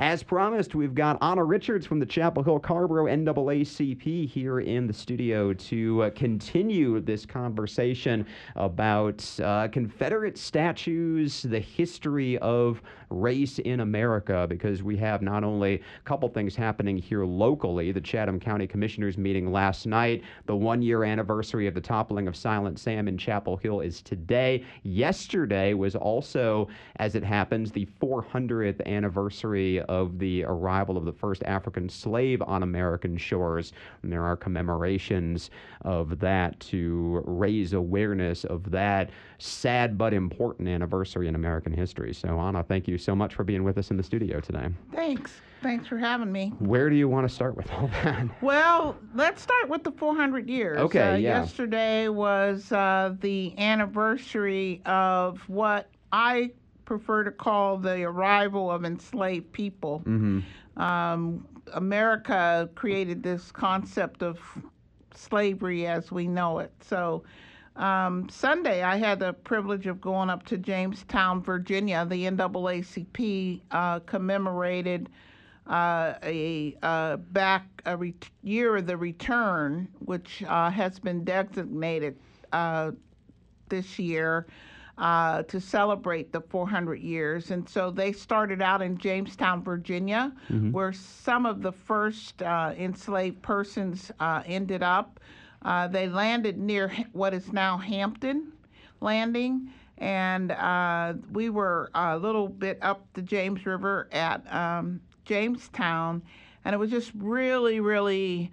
As promised, we've got Anna Richards from the Chapel Hill Carrboro NAACP here in the studio to continue this conversation about Confederate statues, the history of race in America, because we have not only a couple things happening here locally, the Chatham County Commissioners meeting last night, the one-year anniversary of the toppling of Silent Sam in Chapel Hill is today. Yesterday was also, as it happens, the 400th anniversary of the arrival of the first African slave on American shores. And there are commemorations of that to raise awareness of that sad but important anniversary in American history. So, Anna, thank you so much for being with us in the studio today. Thanks. Thanks for having me. Where do you want to start with all that? Well, let's start with the 400 years. Okay, yeah. Yesterday was the anniversary of what I prefer to call the arrival of enslaved people. America created this concept of slavery as we know it. So Sunday, I had the privilege of going up to Jamestown, Virginia. The NAACP commemorated year of the return, which has been designated this year to celebrate the 400 years. And so they started out in Jamestown, Virginia, where some of the first enslaved persons ended up. They landed near what is now Hampton Landing, and we were a little bit up the James River at Jamestown, and it was just really, really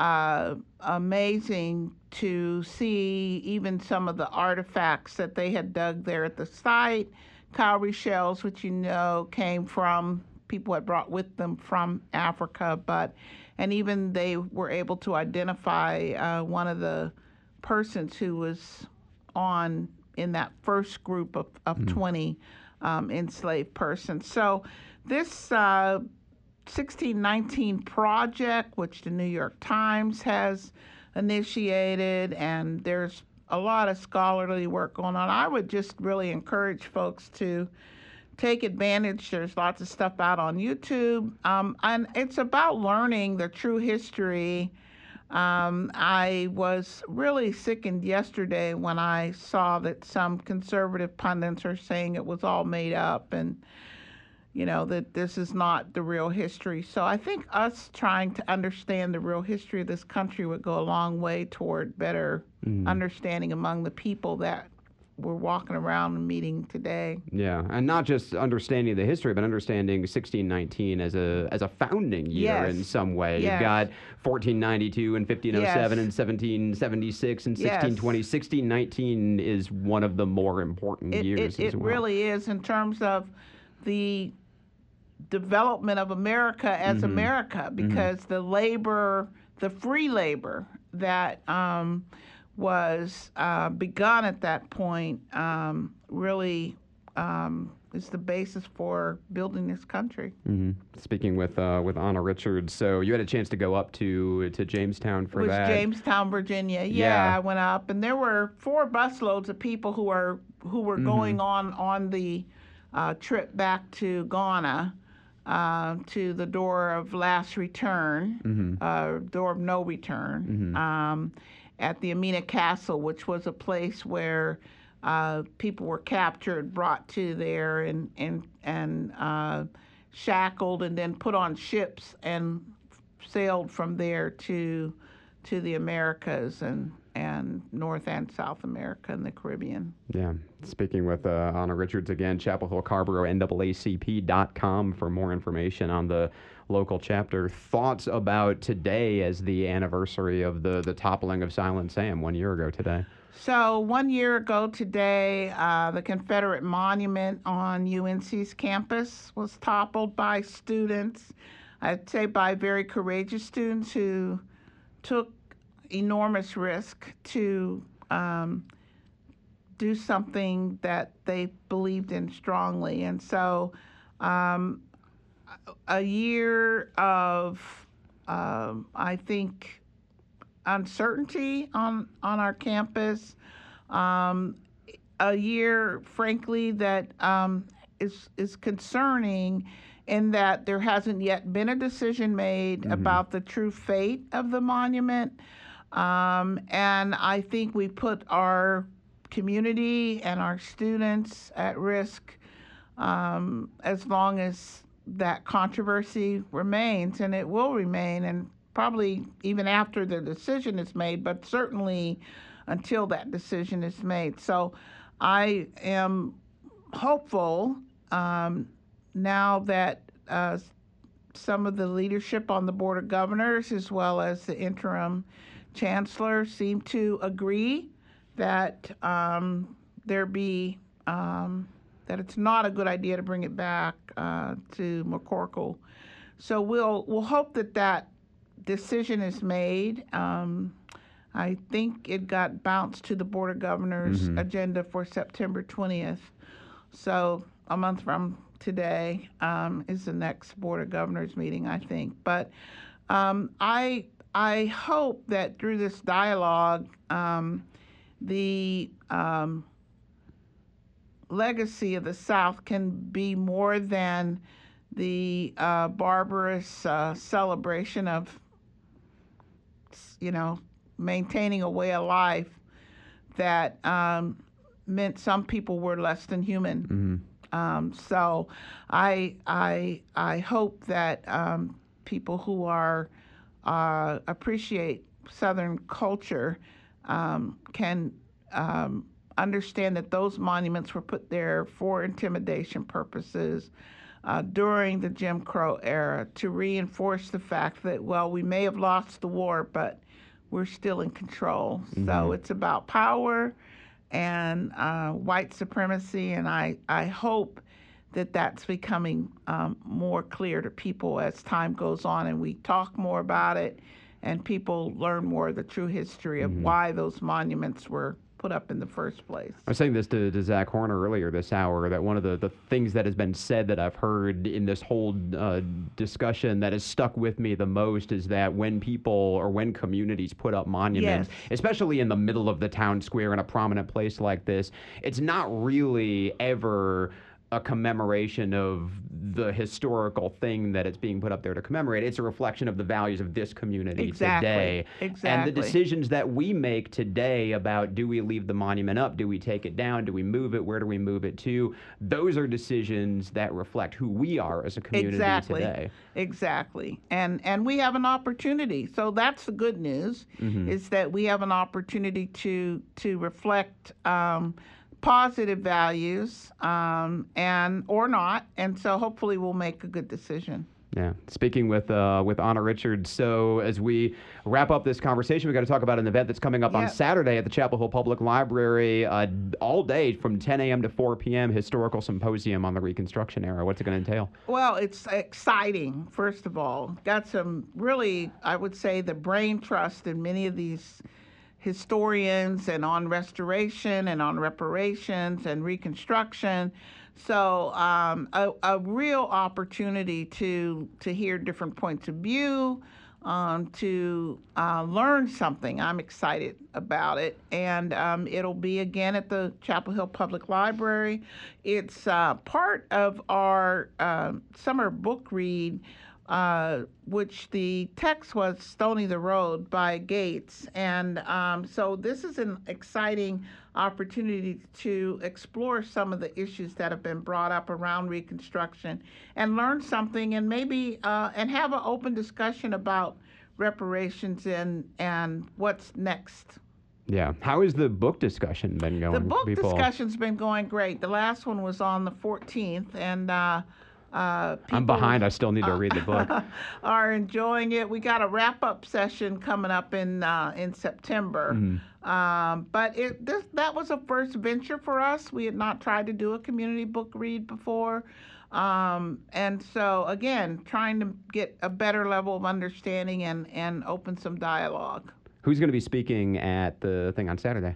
amazing to see even some of the artifacts that they had dug there at the site. Cowrie shells, which came from, people had brought with them from Africa, and even they were able to identify one of the persons who was in that first group of 20 enslaved persons. So this 1619 project, which the New York Times has initiated, and there's a lot of scholarly work going on. I would just really encourage folks to take advantage. There's lots of stuff out on YouTube, and it's about learning the true history. I was really sickened yesterday when I saw that some conservative pundits are saying it was all made up and, that this is not the real history. So I think us trying to understand the real history of this country would go a long way toward better understanding among the people that we're walking around and meeting today. Yeah, and not just understanding the history, but understanding 1619 as a founding year in some way. Yes. You've got 1492 and 1507 and 1776 and 1620. 1619 is one of the more important years as well. It really is in terms of the development of America as America, because the free labor that was begun at that point really is the basis for building this country. Speaking with Anna Richards, so you had a chance to go up to Jamestown for that. It was Jamestown, Virginia. Yeah, I went up, and there were 4 busloads of people who were going on the trip back to Ghana. To the door of last return, door of no return, at the Amina Castle, which was a place where people were captured, brought to there, and shackled, and then put on ships and sailed from there to the Americas and North and South America and the Caribbean. Yeah. Speaking with Anna Richards again, Chapel Hill Carrboro, NAACP.com for more information on the local chapter. Thoughts about today as the anniversary of the toppling of Silent Sam 1 year ago today? So 1 year ago today, the Confederate monument on UNC's campus was toppled by students, I'd say by very courageous students who took enormous risk to do something that they believed in strongly. And so a year of, I think, uncertainty on our campus, a year, frankly, that is concerning in that there hasn't yet been a decision made about the true fate of the monument. And I think we put our community and our students at risk as long as that controversy remains, and it will remain, and probably even after the decision is made, but certainly until that decision is made. So I am hopeful now that some of the leadership on the Board of Governors, as well as the interim chancellor, seem to agree that that it's not a good idea to bring it back to McCorkle. So we'll hope that that decision is made. I think it got bounced to the Board of Governors agenda for September 20th. So a month from today is the next Board of Governors meeting, I think. But I hope that through this dialogue, the legacy of the South can be more than the barbarous celebration of, maintaining a way of life that meant some people were less than human. So I hope that people who are appreciate Southern culture can understand that those monuments were put there for intimidation purposes during the Jim Crow era to reinforce the fact that, well, we may have lost the war, but we're still in control. So it's about power and white supremacy, and I hope that that's becoming more clear to people as time goes on and we talk more about it and people learn more of the true history of why those monuments were put up in the first place. I was saying this to Zach Horner earlier this hour, that one of the things that has been said that I've heard in this whole discussion that has stuck with me the most is that when people or when communities put up monuments, especially in the middle of the town square in a prominent place like this, it's not really ever a commemoration of the historical thing that it's being put up there to commemorate. It's a reflection of the values of this community today. And the decisions that we make today about, do we leave the monument up? Do we take it down? Do we move it? Where do we move it to? Those are decisions that reflect who we are as a community today. Exactly. And we have an opportunity. So that's the good news, is that we have an opportunity to reflect positive values and or not, and so hopefully we'll make a good decision. Yeah. Speaking with Anna Richards, so as we wrap up this conversation, we got to talk about an event that's coming up on Saturday at the Chapel Hill Public Library, all day from 10 a.m. to 4 p.m. Historical Symposium on the Reconstruction Era. What's it going to entail? Well, it's exciting, first of all. Got some really, I would say, the brain trust in many of these historians and on restoration and on reparations and reconstruction. So a real opportunity to hear different points of view, to learn something. I'm excited about it. And it'll be again at the Chapel Hill Public Library. It's part of our summer book read, which the text was Stony the Road by Gates. And so this is an exciting opportunity to explore some of the issues that have been brought up around Reconstruction and learn something, and maybe and have an open discussion about reparations and what's next. Yeah. How has the book discussion been going? The book discussion's been going great. The last one was on the 14th, and I'm behind. I still need to read the book. Are enjoying it. We got a wrap-up session coming up in September. But that was a first venture for us. We had not tried to do a community book read before. And so, again, trying to get a better level of understanding and open some dialogue. Who's going to be speaking at the thing on Saturday?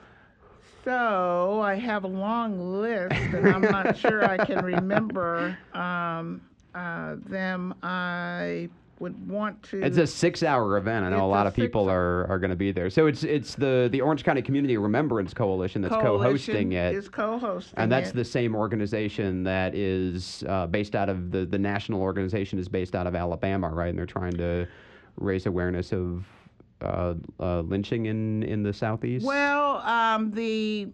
So I have a long list, and I'm not sure I can remember them. would want to. It's a 6-hour event. I know a lot of people are going to be there. So it's the Orange County Community Remembrance Coalition that's co-hosting it. Is co-hosting and that's it. the same organization that is based out of the national organization is based out of Alabama, right? And they're trying to raise awareness of lynching in the Southeast. Well, the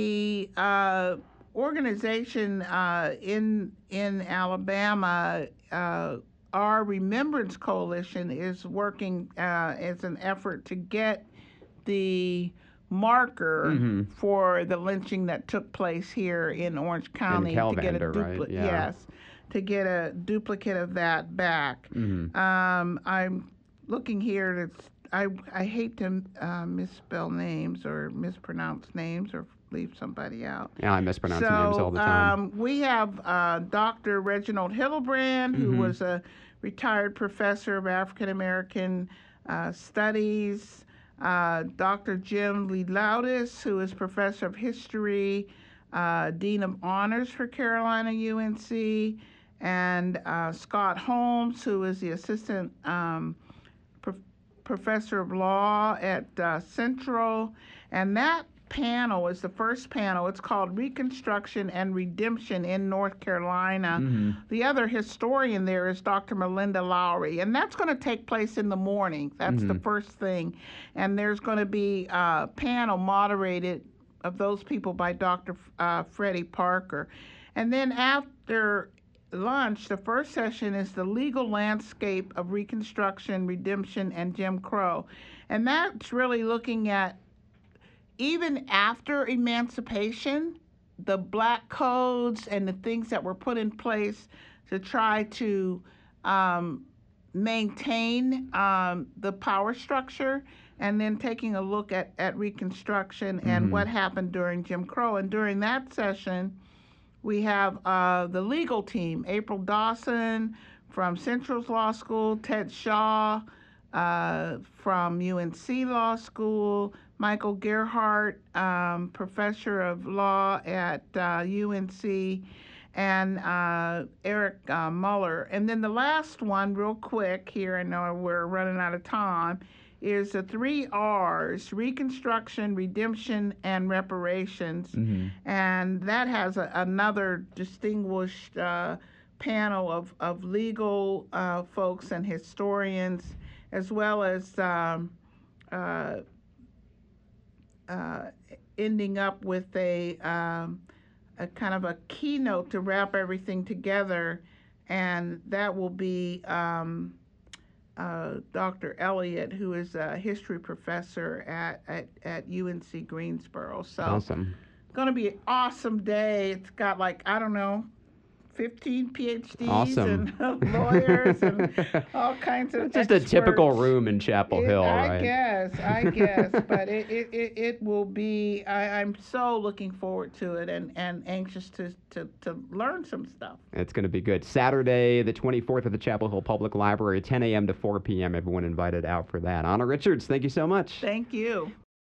organization in Alabama, our Remembrance Coalition, is working as an effort to get the marker for the lynching that took place here in Orange County, in to get a Calvander, right? Yeah. yes, to get a duplicate of that back. I'm looking here. I hate to misspell names or mispronounce names or leave somebody out. Yeah, I mispronounce names all the time. We have Dr. Reginald Hillebrand, who was a retired professor of African American studies. Dr. Jim Lee Loudis, who is professor of history, dean of honors for Carolina UNC, and Scott Holmes, who is the assistant professor of law at Central. And that panel is the first panel. It's called Reconstruction and Redemption in North Carolina. The other historian there is Dr. Melinda Lowry, and that's going to take place in the morning. That's the first thing. And there's going to be a panel moderated of those people by Dr. Freddie Parker. And then after lunch, the first session is the legal landscape of Reconstruction, Redemption, and Jim Crow. And that's really looking at, even after emancipation, the black codes and the things that were put in place to try to maintain the power structure, and then taking a look at Reconstruction and what happened during Jim Crow. And during that session, we have the legal team, April Dawson from Central's Law School, Ted Shaw from UNC Law School, Michael Gerhardt, professor of law at UNC, and Eric Muller. And then the last one, real quick here, I know we're running out of time, is the 3 R's: Reconstruction, Redemption, and Reparations. And that has another distinguished panel of legal folks and historians, as well as ending up with a kind of a keynote to wrap everything together, and that will be Dr. Elliott, who is a history professor at UNC Greensboro. So Awesome. It's going to be an awesome day. It's got, like, I don't know, 15 PhDs and lawyers and all kinds of Just experts. a typical room in Chapel Hill, I right? I guess, but it will be. I'm so looking forward to it and anxious to learn some stuff. It's going to be good. Saturday, the 24th at the Chapel Hill Public Library, 10 a.m. to 4 p.m. Everyone invited out for that. Anna Richards, thank you so much. Thank you.